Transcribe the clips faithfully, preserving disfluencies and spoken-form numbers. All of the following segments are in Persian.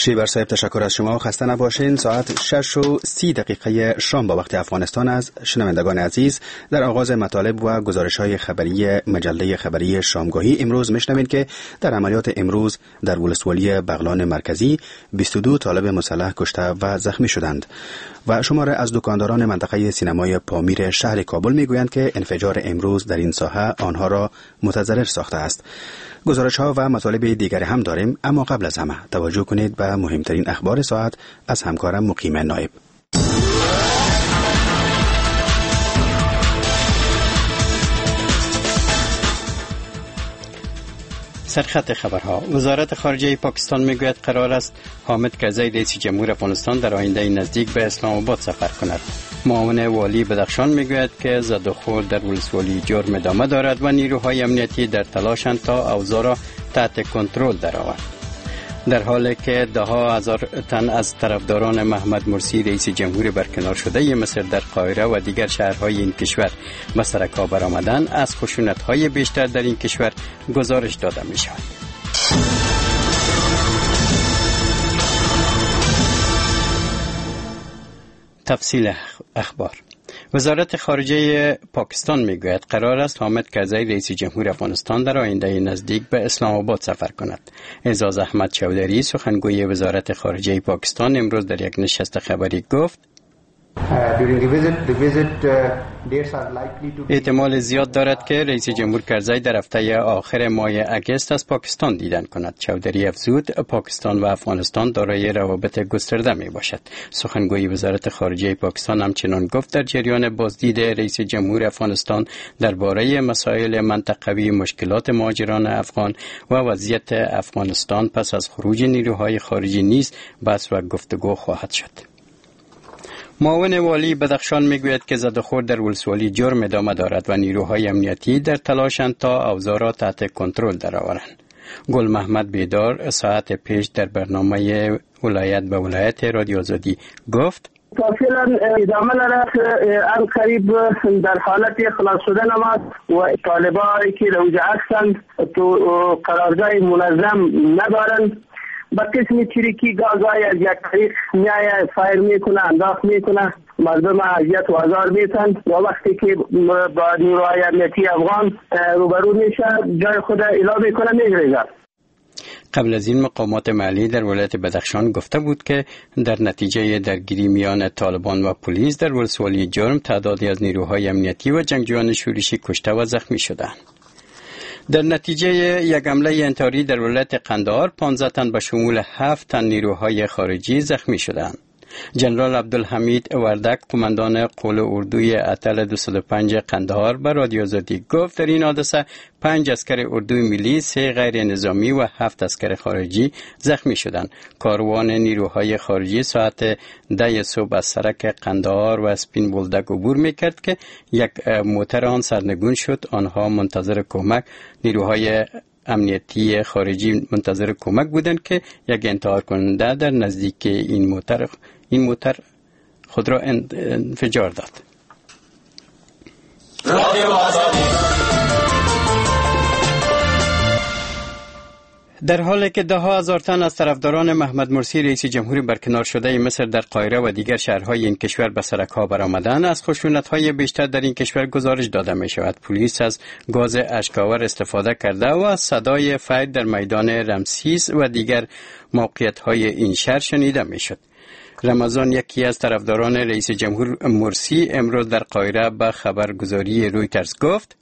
شیبر صاحب تشکر از شما. خسته نباشین. ساعت شش و سی دقیقه شام با وقت افغانستان از شنوندگان عزیز. در آغاز مطالب و گزارش‌های خبری مجله خبری شامگاهی امروز میشنوید که در عملیات امروز در ولسوالی بغلان مرکزی بیست و دو طالب مسلح کشته و زخمی شدند و شماره از دکانداران منطقه سینمای پامیر شهر کابل میگویند که انفجار امروز در این ساحه آنها را متضرر ساخته است. گزارش ها و مطالب دیگری هم داریم، اما قبل از همه توجه کنید به مهمترین اخبار ساعت از همکارم مقیم نایب. سرخط خبرها. وزارت خارجه پاکستان میگوید قرار است حامد کرزی رئیس جمهور افغانستان در آینده نزدیک به اسلام آباد سفر کند. معاون والی بدخشان میگوید که زد و خورد در ولسوالی جرم ادامه دارد و نیروهای امنیتی در تلاشند تا اوضاع را تحت کنترل درآورد. در حالی که ده ها هزار تن از طرفداران محمد مرسی رئیس جمهور برکنار شده مصر در قاهره و دیگر شهرهای این کشور به سرکا برآمدند، از خشونت‌های بیشتر در این کشور گزارش داده می‌شود. تفصیل اخبار. وزارت خارجه پاکستان میگوید قرار است حامد کرزی رئیس جمهور افغانستان در آینده نزدیک به اسلام آباد سفر کند. اعزاز احمد چودری سخنگوی وزارت خارجه پاکستان امروز در یک نشست خبری گفت احتمال زیاد دارد که رئیس جمهور کرزی در هفته آخر ماه اگست از پاکستان دیدن کند. چودری افزود پاکستان و افغانستان دارای روابط گسترده می باشد. سخنگوی وزارت خارجه پاکستان همچنان گفت در جریان بازدید رئیس جمهور افغانستان درباره مسائل منطقوی، مشکلات مهاجران افغان و وضعیت افغانستان پس از خروج نیروهای خارجی نیز بحث و گفتگو خواهد شد. معاون والی بدخشان میگوید که زد و خورد در ولسوالی جرم ادامه دارد و نیروهای امنیتی در تلاشند تا اوضاع را تحت کنترل درآورند. گل محمد بیدار ساعت پیش در برنامه ولایت به ولایت رادیو آزادی گفت فعلا ادامه دارد. ان قریب در حالت خلاص شدن ما و طالبانی که روجه هستند تو قرارداد منظم ندارند، با قسم چریکی گازهای از یک طریق میایه فایر میکنه، انداخت میکنه، مردم اذیت و آزار میتن و وقتی که با نیروهای امنیتی افغان روبرو میشه جای خود اعلام میکنه میگریزه. قبل از این مقامات محلی در ولایت بدخشان گفته بود که در نتیجه درگیری میان طالبان و پلیس در ولسوالی جرم تعدادی از نیروهای امنیتی و جنگجویان شورشی کشته و زخمی شدند. در نتیجه یک حمله انتحاری در ولایت قندهار پانزده تن به شمول هفت تن نیروهای خارجی زخمی شدند. جنرال عبدالحمید وردک قماندان قول اردوی اتل دویست و پنج قندهار به رادیو آزادی گفت در این حادثه پنج عسکر اردوی ملی، سه غیر نظامی و هفت عسکر خارجی زخمی شدند. کاروان نیروهای خارجی ساعت ده صبح از سرک قندهار و اسپین بولدک عبور میکرد که یک موتر آن سرنگون شد. آنها منتظر کمک نیروهای امنیتی خارجی منتظر کمک بودند که یک انتحار کننده در نزدیک این موتر این موتر خود را انفجار داد. در حالی که ده ها هزار تن از طرفداران محمد مرسی رئیس جمهور برکنار شده مصر در قاهره و دیگر شهرهای این کشور به سرک‌ها برآمدند، از خشونت‌های بیشتر در این کشور گزارش داده می‌شود. پلیس از گاز اشک‌آور استفاده کرده و از صدای فایر در میدان رمسیس و دیگر موقعیت‌های این شهر شنیده می‌شد. رمضان، یکی از طرفداران رئیس جمهور مرسی، امروز در قاهره به خبرگزاری رویترز گفت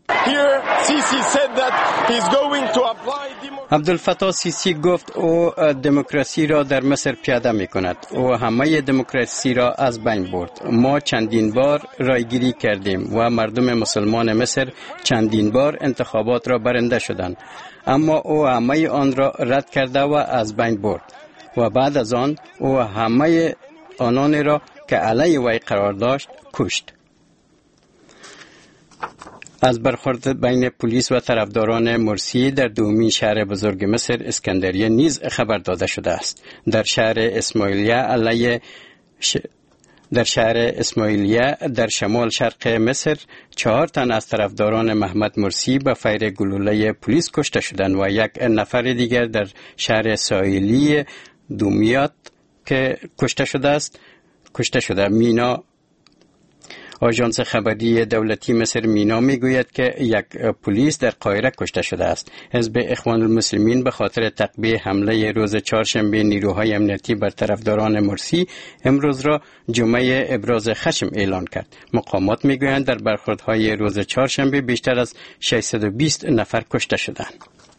عبدالفتاح سیسی گفت او دموکراسی را در مصر پیاده می کند. او همه دموکراسی را از بین برد. ما چندین بار رایگیری کردیم و مردم مسلمان مصر چندین بار انتخابات را برنده شدند، اما او همه آن را رد کرده و از بین برد و بعد از آن او همه آنان را که علیه وی قرار داشت کشت. از برخورد بین پلیس و طرفداران مرسی در دومین شهر بزرگ مصر اسکندریه نیز خبر داده شده است. در شهر اسماعیلیه علیه ش... در شهر اسماعیلیه در شمال شرق مصر چهار تن از طرفداران محمد مرسی به فیر گلوله پلیس کشته شدند و یک نفر دیگر در شهر ساحلی دومیات که کشته شده است کشته شده. مینا آژانس خبری دولتی مصر مینا میگوید که یک پلیس در قاهره کشته شده است. حزب اخوان المسلمین به خاطر تعقیب حمله روز چهارشنبه نیروهای امنیتی بر طرفداران مرسی امروز را جمعه ابراز خشم اعلان کرد. مقامات میگویند در برخوردهای روز چهارشنبه بیشتر از ششصد و بیست نفر کشته شدند.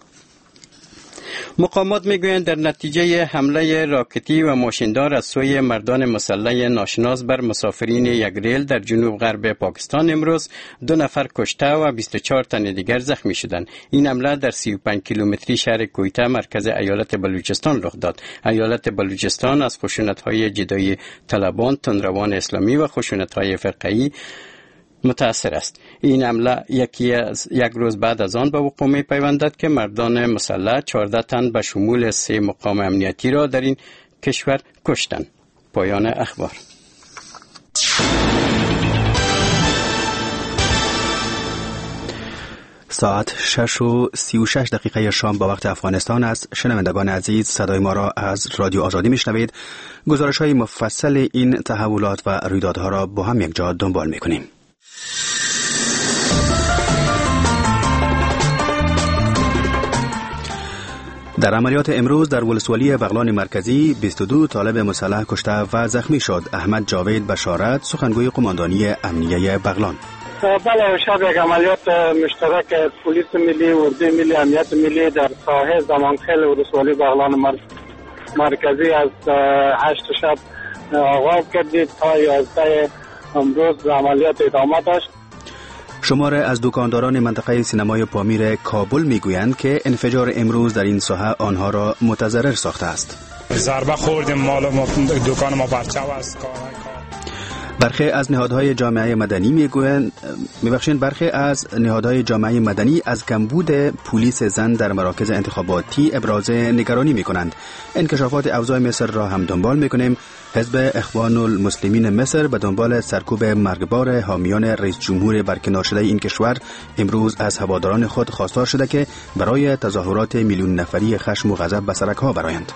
مقامات میگویند در نتیجه حمله راکتی و ماشیندار از سوی مردان مسلح ناشناس بر مسافرین یک ریل در جنوب غرب پاکستان امروز دو نفر کشته و بیست و چهار تن دیگر زخمی شدند. این حمله در سی و پنج کیلومتری شهر کویته مرکز ایالت بلوچستان رخ داد. ایالت بلوچستان از خشونت‌های جدایی طالبان، تندروان اسلامی و خشونت‌های فرقه‌ای متأثر است. این حمله یکی از یک روز بعد از آن به وقوع می پیوندد که مردان مسلح چهارده تن به شمول سه مقام امنیتی را در این کشور کشتند. پایان اخبار. ساعت شش و سی و شش دقیقه شام با وقت افغانستان است. شنوندگان عزیز، صدای ما را از رادیو آزادی میشنوید. گزارش های مفصل این تحولات و رویدادها را با هم یک جا دنبال میکنیم. در عملیات امروز در ولسوالی بغلان مرکزی بیست و دو طالب مسلح کشته و زخمی شد. احمد جاوید بشارت، سخنگوی قماندانی امنیه بغلان: بله، شب یک عملیات مشترک پلیس ملی و اردوی ملی امنیت ملی در ساحه زمانخیل ولسوالی بغلان مرکزی از هشت شب آغاز کردید تا یازده امروز عملیات ادامه داشت. شماره از دکانداران منطقه سینمای پامیر کابل میگویند که انفجار امروز در این ساحه آنها را متضرر ساخته است. ضربه خوردیم، مال ما دکان ما پرچاو است. برخی از نهادهای جامعه مدنی میگویند میبخشین برخی از نهادهای جامعه مدنی از کمبود پلیس زن در مراکز انتخاباتی ابراز نگرانی میکنند. انکشافات اوضاع مصر را هم دنبال میکنیم. حزب اخوان المسلمین مصر به دنبال سرکوب مرگبار حامیان رئیس جمهور برکنار شده این کشور امروز از هواداران خود خواستار شده که برای تظاهرات میلیون نفری خشم و غضب به سرک‌ها برآیند.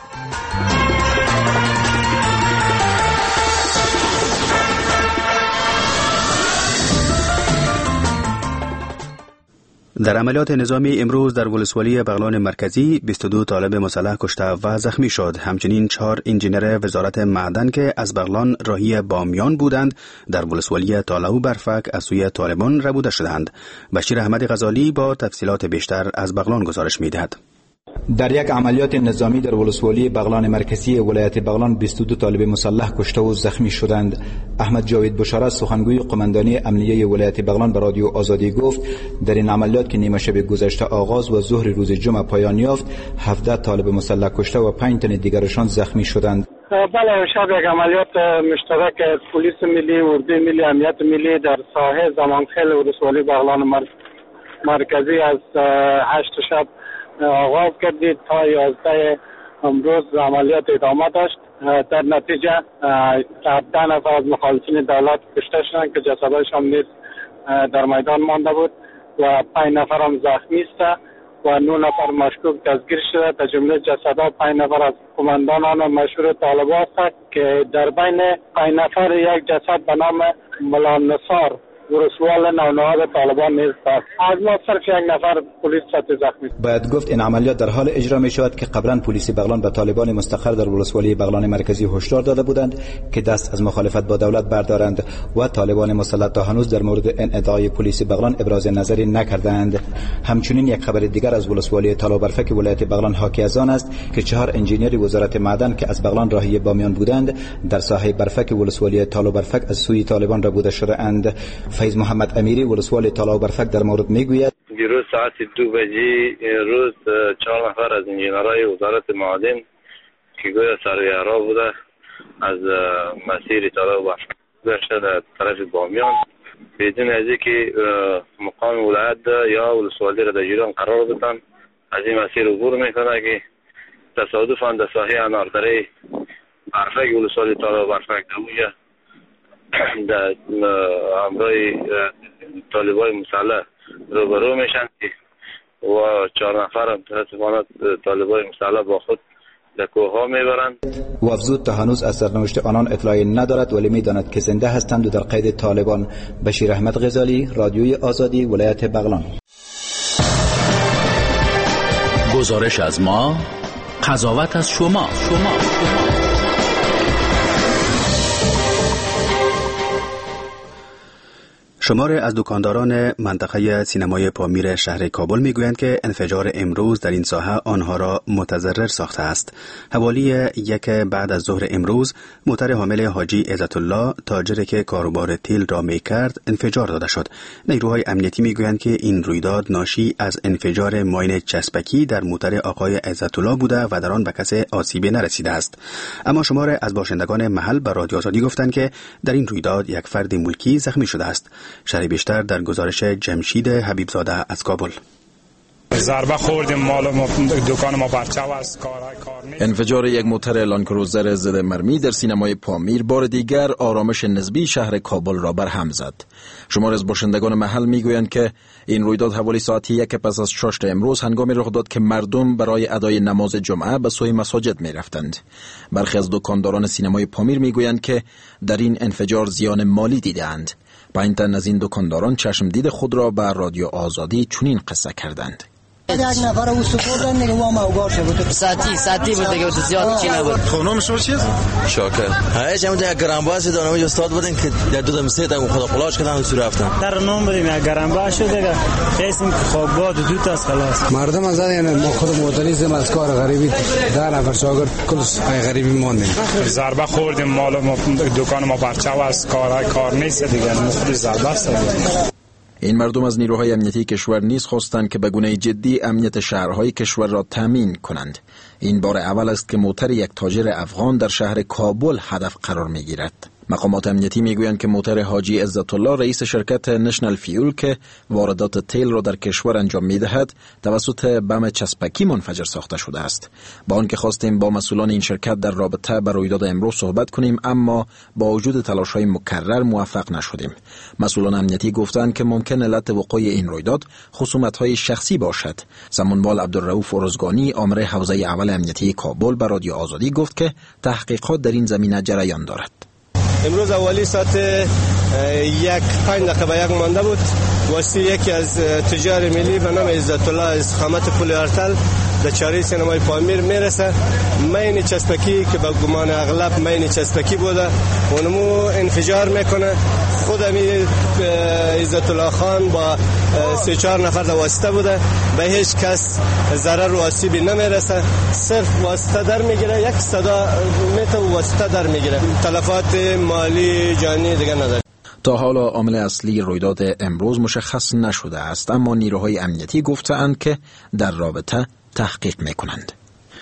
در عملیات نظامی امروز در ولسوالی بغلان مرکزی بیست و دو طالب مسلح کشته و زخمی شد. همچنین چهار انجینر وزارت معدن که از بغلان راهی بامیان بودند در ولسوالی طالعو برفک از سوی طالبان ربوده شدند. بشیر احمد غزالی با تفصیلات بیشتر از بغلان گزارش می‌دهد. در یک عملیات نظامی در ولسوالی بغلان مرکزی ولایت بغلان بیست و دو طالب مسلح کشته و زخمی شدند. احمد جاوید بشارت، سخنگوی قماندانی امنیه ولایت بغلان به رادیو آزادی گفت در این عملیات که نیمه شب گذشته آغاز و ظهر روز جمعه پایان یافت، هفده طالب مسلح کشته و پنج تن دیگرشان زخمی شدند. بله، شب یک عملیات مشترک پلیس ملی و اردوی ملی امنیت ملی در ساحه زمانخیل ولسوالی بغلان مرکزی از هشت شب آغاز کردید تا یازده امروز عملیات ادامه داشت. در نتیجه ده نفر از مخالفین دولت کشته شدند که جسدهایشان نیز در میدان مانده بود و پنج نفر هم زخمی است و نه نفر مشکوک دستگیر شده. در جمله جسدها پنج نفر از قماندانان مشهور طالبان است که در بین پنج نفر یک جسد به نام ملا نصار ورسوال نونهاد طالبان نیز است. از ما صرف یک نفر پلیس زخمی. باید گفت این عملیات در حال اجرا می شود که قبلا پلیس بغلان به طالبان مستقر در ولسوالی بغلان مرکزی هشدار داده بودند که دست از مخالفت با دولت بردارند و طالبان مسلح تا هنوز در مورد انعطای پلیس بغلان ابراز نظری نکردند. همچنین یک خبر دیگر از ولسوالی طالع برفک ولایت بغلان حاکی از آن است که چهار انجینیر وزارت معدن که از بغلان راهی بامیان بودند در ساحه برفک ولسوالی طالع برفک از سوی طالبان ربوده شده اند. فیض محمد امیری ولسوالی طالع برفک در مورد میگوید دیروز ساعت دو بجی روز چهار نفر از انجینرهای وزارت معدن که گویا سرویرها بوده از مسیر طالع برفک گذشته در طرف بامیان بدون از اینکه مقام ولایت یا ولسوالی را در جریان قرار بدن از این مسیر عبور میکنه که تصادفاً در ساحه اناردره برفک ولسوالی طالع برفک در در همراه طالبای مسلح روبرو میشن و چهار نفر هم متاسفانه طالبای مسلح با خود در کوه ها میبرند. و افزود تا هنوز از سرنوشت آنان اطلاعی ندارد ولی میداند که زنده هستند و در قید طالبان. بشیر احمد غزالی، رادیوی آزادی، ولایت بغلان. گزارش از ما، قضاوت از شما. شما. شمار از دکانداران منطقه سینمای پامیر شهر کابل میگویند که انفجار امروز در این ساحه آنها را متضرر ساخته است. حوالی یک بعد از ظهر امروز موتر حامل حاجی عزت الله تاجری که کاروبار تیل را میکرد انفجار داده شد. نیروهای امنیتی میگویند که این رویداد ناشی از انفجار ماین چسبکی در موتر آقای عزت الله بوده و در آن به کسی آسیبی نرسیده است. اما شمار از باشندگان محل به رادیو آزادی گفتند که در این رویداد یک فرد ملکی زخمی شده است. شرح بیشتر در گزارش جمشید حبیبزاده از کابل. ضربه خوردیم، مال ما دکان ما پرچاو است. انفجار یک موتر لانکروزر ضد مرمی در سینمای پامیر بار دیگر آرامش نسبی شهر کابل را برهم زد. شمار از باشندگان محل میگویند که این رویداد حوالی ساعت یک پس از شش امروز هنگامی رخ داد که مردم برای ادای نماز جمعه به سوی مساجد می رفتند. برخی از دکانداران سینمای پامیر میگویند که در این انفجار زیان مالی دیدند. پنج تن از این دکانداران چشم دید خود را به رادیو آزادی چنین قصه کردند. یک نفر او سپردن دیگه وام اوگار شد بود ساعتی ساعتی بود دیگه زیاد چی نبود. خانم شما چیز شاکر هیچ هم یک گرانباس دانم استاد بودن که در دو دم سه تا خدا قلاش کردن سو رفتن در نام بریم یک گرانباس شد دیگه قسم خواب باد دو تا خلاص مردم از یعنی ما خود معترضیم از کار غریبی در نفر شاگرد کلش غریبی ماندیم. ضربه خوردیم، مال ما دکان ما پرچاو است، کار کار نیست دیگه، خود ضربه است. این مردم از نیروهای امنیتی کشور نیز خواستند که به گونه جدی امنیت شهرهای کشور را تامین کنند. این بار اول است که موتر یک تاجر افغان در شهر کابل هدف قرار می‌گیرد. مقامات امنیتی میگویند که موتر حاجی عزت الله رئیس شرکت نشنل فیول که واردات تیل را در کشور انجام می‌دهد توسط بم چسبکی منفجر ساخته شده است. با آنکه خواستیم با مسئولان این شرکت در رابطه با رویداد امروز صحبت کنیم اما با وجود تلاش‌های مکرر موفق نشدیم. مسئولان امنیتی گفتند که ممکن علت وقوع این رویداد خصومت‌های شخصی باشد. سمنوال عبدالرؤوف ارزگانی آمر حوزه اول امنیتی کابل به رادیو آزادی گفت که تحقیقات در این زمینه جریان دارد. امروز اولی ساعت یک پنج دقیقه به یک مانده بود. واسه یکی از تجار ملی به نام عزت الله از خامت پل ارتل در چاره سینمای پامیر میرسه. مین چسبکی که به گمان اغلب مین چسبکی بوده اونمو انفجار میکنه. خود امی عزت الله خان با سه چهار نفر در واسطه بوده، به هیچ کس ضرر و آسیبی نمیرسه، صرف واسطه در میگیره، یک صدا میته و واسطه در میگیره، تلفات مالی جانی دیگه نداره. تا حالا عامل اصلی رویداد امروز مشخص نشده است اما نیروهای امنیتی گفتند که در رابطه تحقیق میکنند.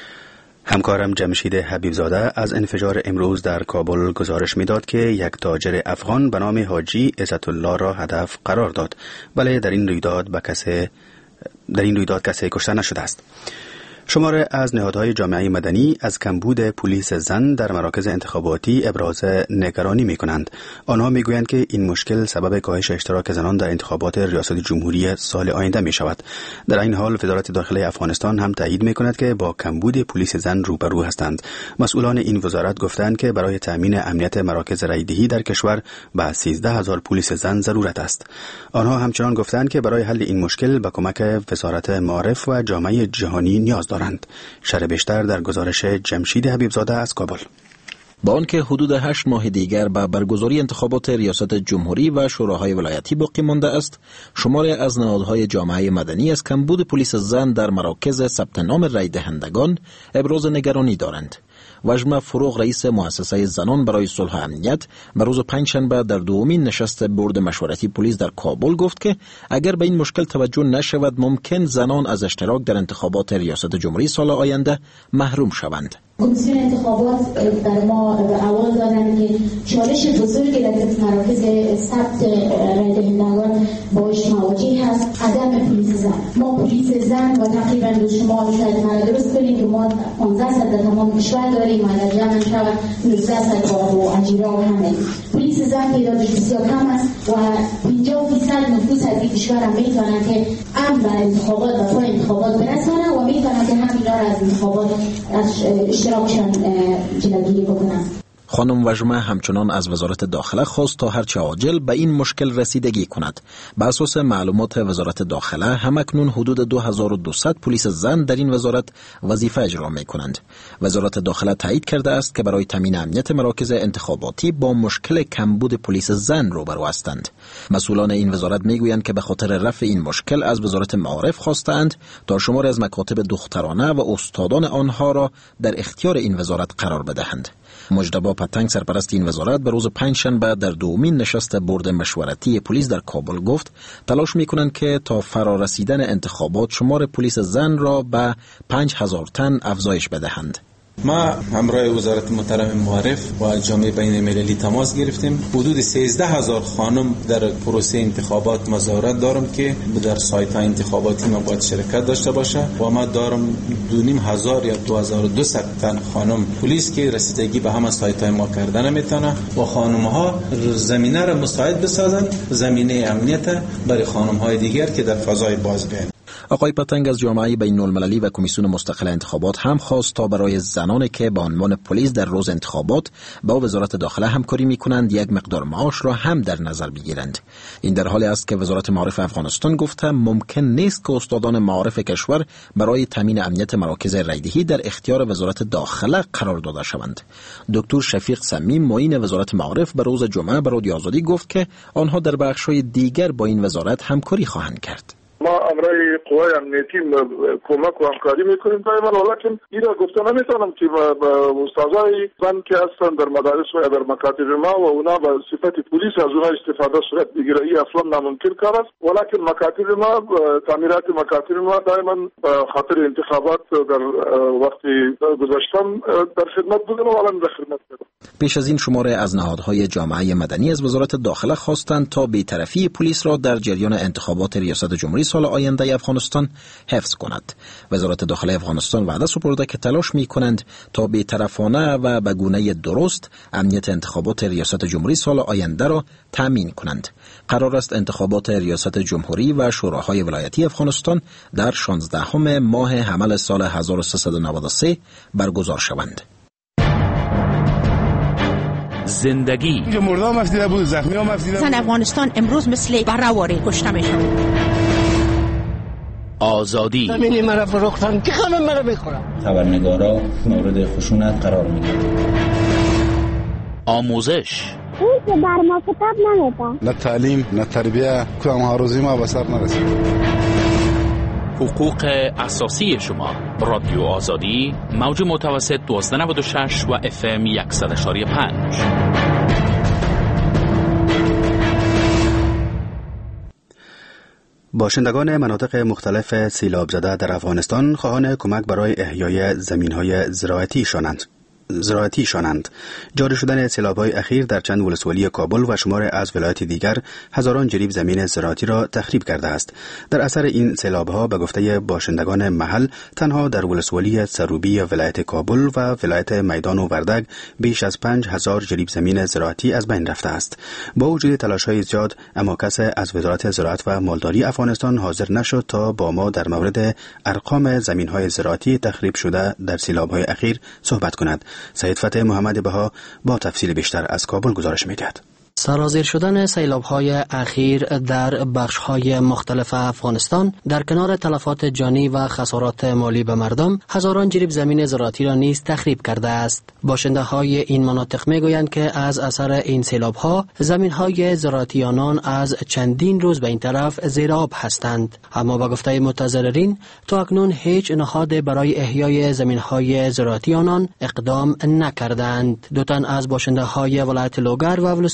همکارم جمشید حبیبزاده از انفجار امروز در کابل گزارش میداد که یک تاجر افغان به نام حاجی عزت الله را هدف قرار داد، ولی در این رویداد به کسی در این رویداد کسی کشته نشده است. شمار از نهادهای جامعه مدنی از کمبود پلیس زن در مراکز انتخاباتی ابراز نگرانی می کنند. آنها می گویند که این مشکل سبب کاهش اشتراک زنان در انتخابات ریاست جمهوری سال آینده می شود. در این حال وزارت داخلی افغانستان هم تایید می کند که با کمبود پلیس زن روبرو هستند. مسئولان این وزارت گفتند که برای تامین امنیت مراکز رایدهی در کشور به سیزده هزار پلیس زن ضرورت است. آنها همچنان گفتند که برای حل این مشکل به کمک وزارت معارف و جامعه جهانی نیاز دارند. شرح بیشتر در گزارش جمشید حبیبزاده از کابل. با آنکه حدود هشت ماه دیگر به برگزاری انتخابات ریاست جمهوری و شوراهای ولایتی باقی مانده است، شماری از نهادهای جامعه مدنی از کمبود پلیس زن در مراکز ثبت نام رای دهندگان ابراز نگرانی دارند. وجمه فروغ رئیس مؤسسه زنان برای صلح و امنیت به روز پنجشنبه در دومین نشست بورد مشورتی پلیس در کابل گفت که اگر به این مشکل توجه نشود ممکن زنان از اشتراک در انتخابات ریاست جمهوری سال آینده محروم شوند. کمیسیون انتخابات در ما اول دارند که چالش بزرگی در مراکز ثبت رای دهندگان باش مواجه هست عدم پلیس زن. ما پلیس زن و تقریبا دو شما شاید ما درست کنیم که ما پانزده صد در تمام کشور داریم و در جمع شود نوزده صد با اجرا و همه پلیس زن تعدادش بسیار کم است و پنجاه درصد نفوس از این کشور هم میتونن که امن و انتخابات و پای انتخابات برسانن و میتونن که همینا را از انتخابات از اشتراکشان جلوگیری بکنن. خانم وژمه همچنان از وزارت داخله خواست تا هرچه عاجل به این مشکل رسیدگی کند. بر اساس معلومات وزارت داخله همکنون حدود دو هزار و دویست پلیس زن در این وزارت وظیفه اجرا می کنند. وزارت داخله تایید کرده است که برای تامین امنیت مراکز انتخاباتی با مشکل کمبود پلیس زن روبرو هستند. مسئولان این وزارت می گویند که به خاطر رفع این مشکل از وزارت معارف خواستند تا شماری از مکاتب دخترانه و استادان آنها را در اختیار این وزارت قرار بدهند. مجتبی پتنگ سرپرست این وزارت به روز پنجشنبه در دومین نشست بورد مشورتی پلیس در کابل گفت تلاش می‌کنند که تا فرارسیدن انتخابات شمار پلیس زن را به پنج هزار تن افزایش بدهند. ما همراه وزارت محترم معارف و جامعه بین المللی تماس گرفتیم. حدود سیزده هزار خانم در پروسه انتخابات مزارت دارم که در سایت های انتخاباتی ما باید شرکت داشته باشه و ما دارم دو نیم هزار یا دو هزار و دویست تن خانم پلیس که رسیدگی به همه سایت های ما کردن میتونه و خانم ها زمینه را مساعد بسازند، زمینه امنیت برای خانم های دیگر که در فضای باز بیان. آقای پتنگ از جامعه بین المللی و کمیسیون مستقل انتخابات هم خواست تا برای زنانی که به عنوان پلیس در روز انتخابات با وزارت داخله همکاری می‌کنند یک مقدار معاش را هم در نظر بگیرند. این در حالی است که وزارت معارف افغانستان گفته ممکن نیست که استادان معارف کشور برای تامین امنیت مراکز رایدهی در اختیار وزارت داخله قرار داده شوند. دکتر شفیق صمیم معین وزارت معارف به روز جمعه به رادیو آزادی گفت که آنها در بخش‌های دیگر با این وزارت همکاری خواهند کرد. ما امرای قوای امنیتی کمک و همکاری میکنیم دائما، ولیکن این را گفته نمیتونم که با استادای زن که هستن در مدارس و در مکاتب ما و اونا به صفت پلیس از اونا استفاده صورت بگیره، این اصلا ناممکن کار است. ولیکن مکاتب ما، تعمیرات مکاتب ما دائما خاطر انتخابات در وقتی گذاشتم در خدمت بودن و الان در خدمت بودن. پیش از این شماره از نهادهای جامعه مدنی از وزارت داخله خواستند تا بی‌طرفی پلیس را در جریان انتخابات ریاست جمهوری سال آینده افغانستان حفظ کند. وزارت داخله افغانستان وعده سپرده که تلاش می‌کنند تا بی‌طرفانه و به گونه درست امنیت انتخابات ریاست جمهوری سال آینده را تامین کنند. قرار است انتخابات ریاست جمهوری و شوراهای ولایتی افغانستان در شانزدهم ماه حمل سال هزار و سیصد و نود و سه برگزار شوند. زندگی مردم مفیده بود، زخمی ها مفیده بود. زن افغانستان امروز مثل برهواری کشته میشن. آزادی زمینی مرا فروختن که خانم مرا میخورم. خبرنگارا مورد خشونت قرار میگیرن. آموزش اون که بر ما کتاب نمیده. نه تعلیم نه تربیه، کدام ها روزی ما به سر نرسید. حقوق اساسی شما. رادیو آزادی موج متوسط دویست و نود و شش و اف ام صد و یک و پنج. باشندگان مناطق مختلف سیلاب زده در افغانستان خواهان کمک برای احیای زمین‌های زراعتی شدند. زراعتی شانند. جاری شدن سیلاب‌های اخیر در چند ولسوالی کابل و شمار از ولایات دیگر هزاران جریب زمین زراعتی را تخریب کرده است. در اثر این سیلاب‌ها به گفته باشندگان محل تنها در ولسوالی سروبی ولایت کابل و ولایت میدان و وردگ بیش از پنج هزار جریب زمین زراعتی از بین رفته است. با وجود تلاش‌های زیاد اما کس از وزارت زراعت و مالداری افغانستان حاضر نشد تا با ما در مورد ارقام زمین‌های زراعتی تخریب شده در سیلاب‌های اخیر صحبت کند. سید فتح محمد بها با تفصیل بیشتر از کابل گزارش می‌دهد. سرازیر شدن سیلاب‌های اخیر در بخش‌های مختلف افغانستان در کنار تلفات جانی و خسارات مالی به مردم، هزاران جریب زمین زراعتی را نیز تخریب کرده است. باشنده‌های این مناطق می‌گویند که از اثر این سیلاب‌ها زمین‌های زراعتی آنان از چندین روز به این طرف زیر آب هستند. اما با گفته متضررین تا اکنون هیچ نهاد برای احیای زمین‌های زراعتی آنان اقدام نکردند. دو تن از باشنده‌های ولایت لوگر و ولسوالی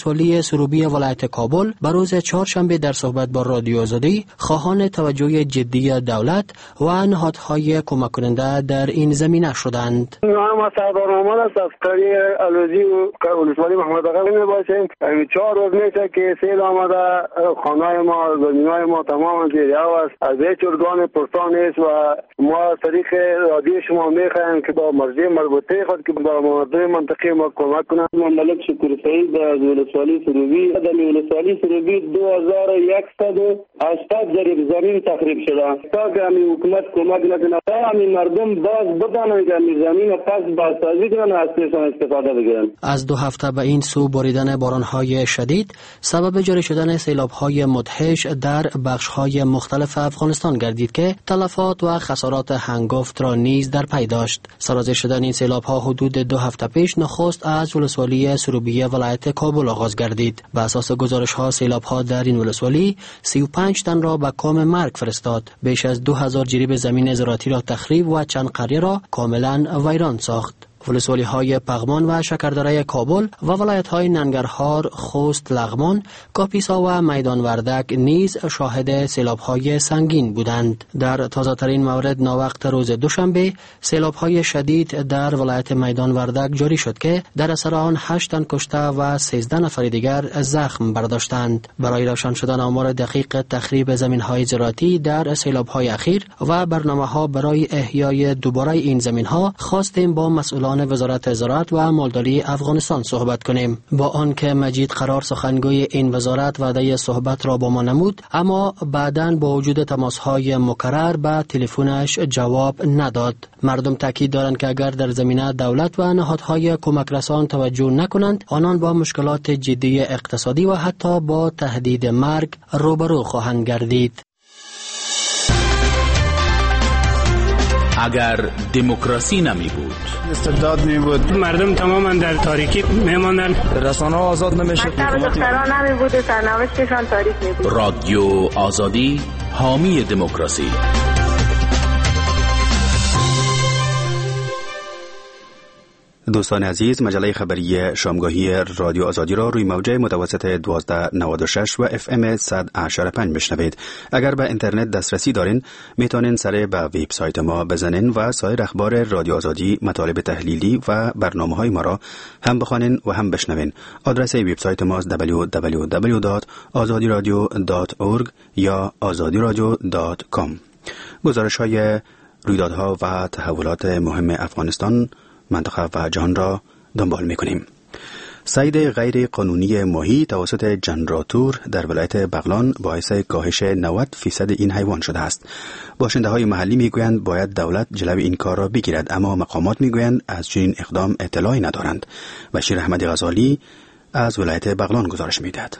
سروبی ولایت کابل به روز چهارشنبه در صحبت با رادیو آزادی خواهان توجه جدی دولت و نهادهای کمک کننده در این زمینه شدند. ما سردار محمد است از قریه الوزی و ولسوالی محمد آقا می باشیم. همین چهار روز میشه که سیل آمده، خانه‌های ما، زمین‌های ما تمام زیریا است. از هیچ ارگان پرسان نیست و ما از طریق رادیو شما میخواهیم که با مرجع مربوطه خود که با مردم منطقه ما کمک کنند. مملک شکر سعید از ولسوالی سروبی، در ولسوالی سروبی دو هزار و صد و هشتاد ضریب زمین تخریب شده. تا که همین حکومت کمک نکنه، تا همین مردم باز بدانند که همین زمین پس بازسازی کنند و از پیشان استفاده بگیرند. از دو هفته به این سو باریدن بارانهای شدید سبب جاری شدن سیلاب‌های مدهش در بخش‌های مختلف افغانستان گردید که تلفات و خسارات هنگفت را نیز در پی داشت. سرازیر شدن این سیلاب‌ها حدود دو هفته پیش نخست از ولسوالی سروبی ولایت کابل آغاز گردید. به اساس گزارش‌ها سیلاب‌ها در این ولسوالی سی و پنج تن را به کام مرگ فرستاد. بیش از دو هزار جریب زمین زراعتی را تخریب و چند قریه را کاملا ویران ساخت. ولسوالی های پغمان و شکردره کابل و ولایت های ننگرهار، خوست، لغمان، کاپیسا و میدان وردک نیز شاهد سیلاب های سنگین بودند. در تازه ترین مورد ناوقت روز دوشنبه سیلاب های شدید در ولایت میدان وردک جاری شد که در اثر آن هشت تن کشته و سیزده نفر دیگر زخم برداشتند. برای روشن شدن آمار دقیق تخریب زمین های زراعتی در سیلاب های اخیر و برنامه ها برای احیای دوباره این زمین ها خواستیم با مسئولان وزارت زراعت و مالداری افغانستان صحبت کنیم. با آنکه مجید قرار سخنگوی این وزارت وعده صحبت را با ما نمود، اما بعداً با وجود تماس‌های مکرر به تلفنش جواب نداد. مردم تاکید دارند که اگر در زمینه دولت و نهادهای کمک رسان توجه نکنند، آنان با مشکلات جدی اقتصادی و حتی با تهدید مرگ روبرو خواهند گردید. اگر دموکراسی نمی بود، استبداد می بود، مردم تماما در تاریکی می ماندن، رسانه ها آزاد نمیشه، دختران نمی بود، سرنوشتشان تاریک می بود. رادیو آزادی حامی دموکراسی. دوستان عزیز، مجله خبری شامگاهی رادیو آزادی را روی موجه متوسط دوازده نود و شش و اف ام صد و هشتاد و پنج بشنوید. اگر به اینترنت دسترسی دارین میتونین سر به وبسایت ما بزنین و سایر اخبار رادیو آزادی، مطالب تحلیلی و برنامه‌های ما را هم بخوانین و هم بشنوین. آدرس وبسایت ما دبلیو دبلیو دبلیو دات آزادی رادیو دات اورگ یا آزادی رادیو دات کام. گزارش‌های رویدادها و تحولات مهم افغانستان، منطقه و جهان را دنبال می‌کنیم. صید غیر قانونی ماهی توسط جنراتور در ولایت بغلان باعث کاهش نود فیصد این حیوان شده است. باشنده‌های محلی میگویند باید دولت جلوی این کار را بگیرد، اما مقامات میگویند از چنین اقدام اطلاعی ندارند. بشیر احمدی غزالی از ولایت بغلان گزارش می‌دهد.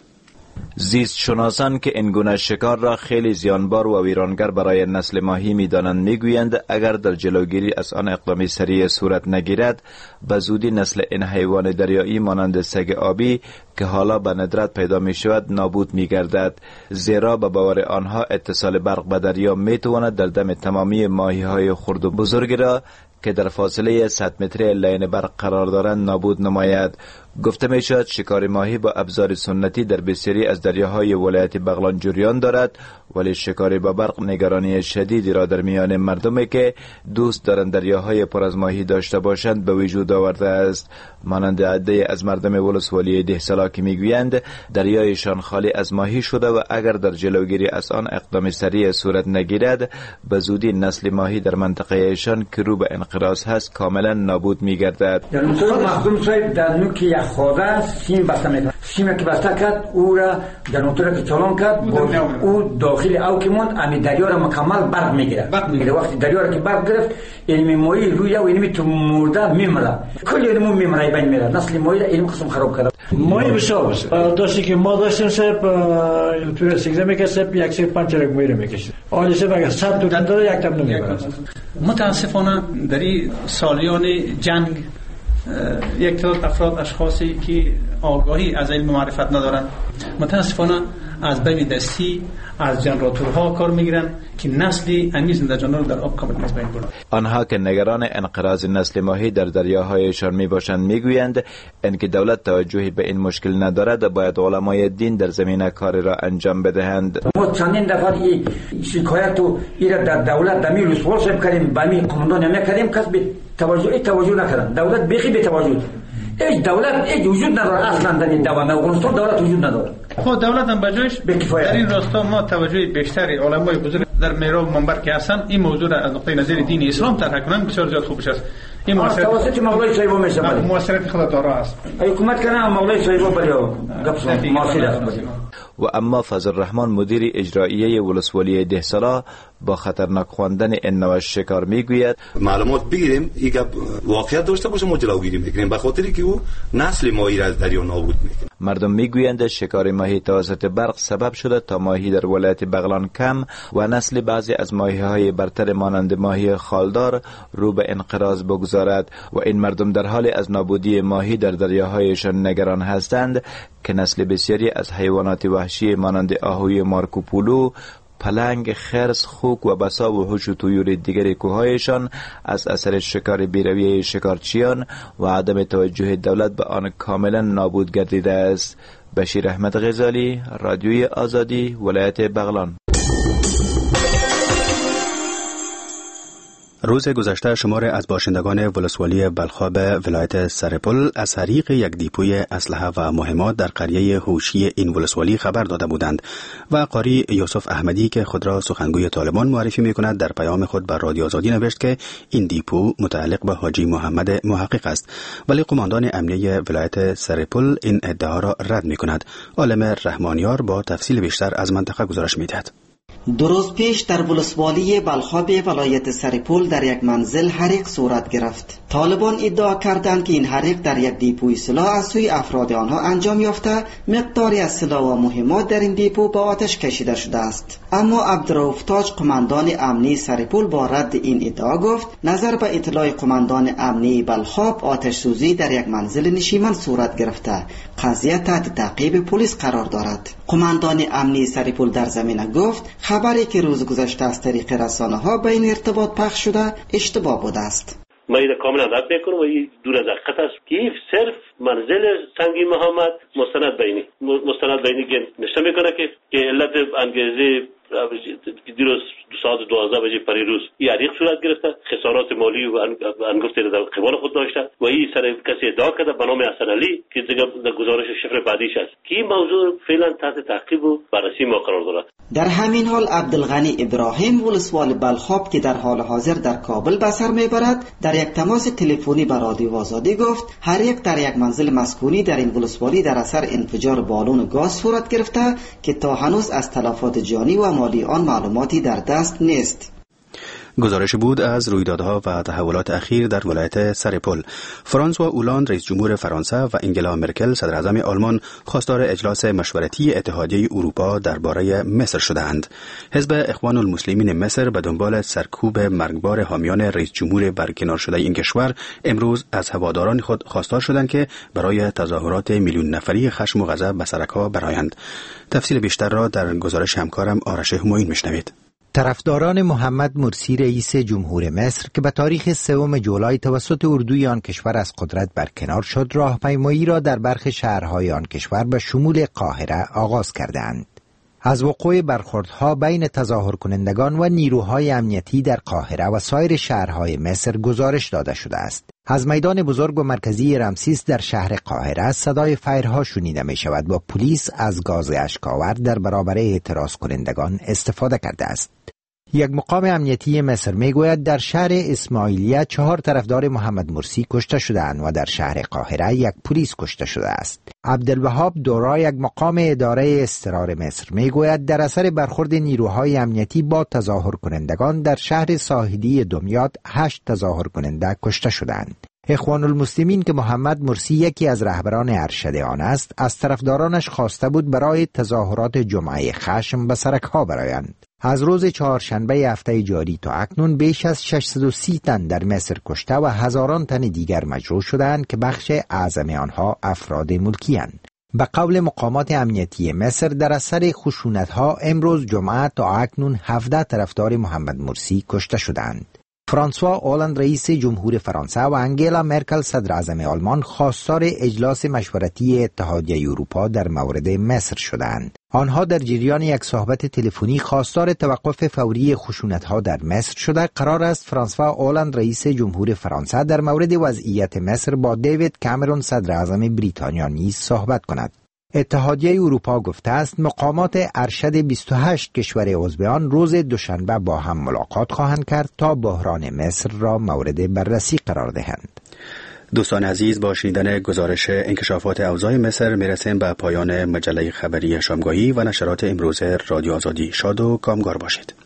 زیست شناسان که این گونه شکار را خیلی زیانبار و ویرانگر برای نسل ماهی می‌دانند میگویند اگر در جلوگیری از آن اقدام سریع صورت نگیرد، به زودی نسل این حیوان دریایی مانند سگ آبی که حالا به ندرت پیدا می شود نابود می گردد، زیرا به باور آنها اتصال برق به دریا می تواند در دم تمامی ماهی های خرد و بزرگ را که در فاصله صد متری لین برق قرار دارند نابود نماید. گفته می شود شکار ماهی با ابزار سنتی در بسیاری از دریاهای ولایت بغلان جریان دارد، ولی شکار با برق نگرانی شدیدی را در میان مردمی که دوست دارند دریاهای پر از ماهی داشته باشند به وجود آورده است. مانند عده از مردم ولسوالی دهسلا که میگویند دریایشان خالی از ماهی شده و اگر در جلوگیری از آن اقدام سریع صورت نگیرد، به زودی نسل ماهی در منطقه ایشان که رو به انقراض هست کاملا نابود میگردد. در مثال مخدوم صاحب در نوک یک خوازه سیم بسته میکنه، سیم که بسته کرد او را در نوتره که چالان کرد او داخل او که موند امی دریا را مکمل برق میگیره برق میگیره وقتی دریا را که برق گرفت علم ماهی روی او علمی تو مرده میمره، کلی علمو میمره بین میره، نسل ماهی را علم قسم خراب کرد. ماهی بسیار بسیار داشتی که ما داشتیم صاحب توی سیگزه میکسب یک سی پنج رک ماهی رو میکشید آلی صاحب اگر صد دو داره یک تم نمیبرد. متاسفانه در این سالیان جنگ یک تعداد افراد اشخاصی که آگاهی از علم معرفت ندارند متاسفانه از بین دستی از جنراتورها کار میگیرن که نسل امی زنده جانور در آب کامل از بین برند. آنها که نگران انقراض نسل ماهی در دریاهایشان میباشند میگویند اینکه دولت توجهی به این مشکل ندارد و باید علمای دین در زمینه کاری را انجام بدهند. ما چندین دفعه این شکایت و ایراد در دولت دمی رسول شب کردیم با می قماندان هم کردیم کس به توجه ای توجه نکردن. دولت بیخی به توجه هیچ دولت هیچ وجود نداره اصلا در این دوام افغانستان دولت وجود نداره. خود دولت هم بجایش در این راستا ما توجه بیشتری علمای بزرگ در میراب منبر که هستن این موضوع را از نقطه نظر دین اسلام طرح کنن بسیار زیاد خوب است. این موثریت توسط مولای صاحب میشه موثریت خود داره است. حکومت کنه مولای صاحب برای گپ ماسیل است. و اما فضل الرحمن مدیر اجراییه ولسوالی دهسالا با خطرناک خواندن این نوع شکار میگوید معلومات بگیریم یک واقعیت داشته باشه ما جلوگیری میکنیم به خاطری که او نسل ماهی را از دریا نابود میکنه. مردم میگویند شکار ماهی توسط برق سبب شده تا ماهی در ولایت بغلان کم و نسل بعضی از ماهی های برتر مانند ماهی خالدار رو به انقراض بگذارد و این مردم در حال از نابودی ماهی در دریاهایشان نگران هستند که نسل بسیاری از حیوانات وحشی مانند آهوی مارکوپولو، پلنگ، خرس، خوک و بسا وحوش و طیور دیگر کوههایشان از اثر شکار بیرویه شکارچیان و عدم توجه دولت به آن کاملا نابود گردیده است. بشیر احمد غزالی، رادیوی آزادی، ولایت بغلان. روز گذشته شمار از باشندگان ولسوالی بلخاب ولایت سرپل از حریق یک دیپوی اسلحه و مهمات در قریه هوشی این ولسوالی خبر داده بودند و قاری یوسف احمدی که خود را سخنگوی طالبان معرفی می‌کند در پیام خود بر رادیو آزادی نوشت که این دیپو متعلق به حاجی محمد محقق است، ولی قماندان امنیه ولایت سرپل این ادعا را رد می‌کند. عالم رحمانیار با تفصیل بیشتر از منطقه گزارش می‌دهد. دو روز پیش در ولسوالی بلخاب ولایت سرپل در یک منزل حریق صورت گرفت. طالبان ادعا کردند که این حریق در یک دیپوی سلاح از سوی افراد آنها انجام یافته، مقداری از سلاح و مهمات در این دیپو به آتش کشیده شده است. اما عبدالرؤوف تاج قماندان امنی سرپل با رد این ادعا گفت نظر به اطلاع قماندان امنی بلخاب آتش سوزی در یک منزل نشیمن صورت گرفته، قضیه تحت تعقیب پلیس قرار دارد. قماندان امنی سرپل در زمینه گفت خبری که روز گذشته از طریق رسانه ها به این ارتباط پخش شده اشتباه بوده است. ما این کاملا رد میکنم و این دور از حقیقت است که صرف منزل سنگی محمد مستند بینی مستند بینی که نشته میکنه که که علت انگیزه دیروز دو ساعت دوازده بجه پریروز این حریق صورت گرفته، خسارات مالی و انگفته در قبال خود داشته و این سر کسی ادعا کرده به نام حسن علی که دیگه در گزارش شفر بعدیش است که این موضوع فعلا تحت تعقیب و بررسی ما قرار دارد. در همین حال عبدالغنی ابراهیم ولسوال بلخاب که در حال حاضر در کابل به سر میبرد در یک تماس تلفنی به رادیو آزادی گفت حریق در یک منزل مسکونی در این ولسوالی در اثر انفجار بالون گاز صورت گرفته که تا هنوز از تلفات جانی و مالی آن معلوماتی در دست نیست. گزارش بود از رویدادها و تحولات اخیر در ولایت سرپل. فرانسوا اولاند رئیس جمهور فرانسه و انگلا مرکل صدر اعظم آلمان خواستار اجلاس مشورتی اتحادیه اروپا درباره مصر شدند. حزب اخوان المسلمین مصر به دنبال سرکوب مرگبار حامیان رئیس جمهور برکنار شده این کشور امروز از هواداران خود خواستار شدند که برای تظاهرات میلیون نفری خشم و غضب به سرک‌ها برآیند. تفصیل بیشتر را در گزارش همکارم آرش همایون میشنوید. طرفداران محمد مرسی رئیس جمهور مصر که به تاریخ سوم جولای توسط اردوی آن کشور از قدرت برکنار شد، راهپیمایی را در برخی شهرهای آن کشور به شمول قاهره آغاز کردند. از وقوع برخوردها بین تظاهر کنندگان و نیروهای امنیتی در قاهره و سایر شهرهای مصر گزارش داده شده است. از میدان بزرگ و مرکزی رمسیس در شهر قاهره صدای فایرها شنیده می شود و پلیس از گاز اشک‌آور در برابر اعتراض کنندگان استفاده کرده است. یک مقام امنیتی مصر میگوید در شهر اسماعیلیه چهار طرفدار محمد مرسی کشته شدند و در شهر قاهره یک پلیس کشته شده است. عبدالوهاب دورا، یک مقام اداره اضطرار مصر، میگوید در اثر برخورد نیروهای امنیتی با تظاهر کنندگان در شهر ساحلی دمیاط هشت تظاهر کننده کشته شدند. اخوان المسلمین که محمد مرسی یکی از رهبران ارشد آن است، از طرفدارانش خواسته بود برای تظاهرات جمعه خشم به سرک‌ها برآیند. از روز چهارشنبه هفته جاری تا اکنون بیش از ششصد و سی تن در مصر کشته و هزاران تن دیگر مجروح شدند که بخش اعظم آنها افراد ملکی اند. به قول مقامات امنیتی مصر در اثر خشونت‌ها امروز جمعه تا اکنون هفده طرفدار محمد مرسی کشته شدند. فرانسوا اولند رئیس جمهور فرانسه و انگلا مرکل صدر اعظم آلمان خواستار اجلاس مشورتی اتحادیه اروپا در مورد مصر شدند. آنها در جریان یک صحبت تلفنی خواستار توقف فوری خشونت‌ها در مصر شده. قرار است فرانسوا اولند رئیس جمهور فرانسه در مورد وضعیت مصر با دیوید کامرون صدر اعظم بریتانیا نیز صحبت کند. اتحادیه اروپا گفته است مقامات ارشد بیست و هشت کشور عضو آن روز دوشنبه با هم ملاقات خواهند کرد تا بحران مصر را مورد بررسی قرار دهند. دوستان عزیز، با شنیدن گزارش انکشافات اوضاع مصر میرسیم به پایان مجله خبری شامگاهی و نشرات امروز رادیو آزادی. شاد و کامگار باشید.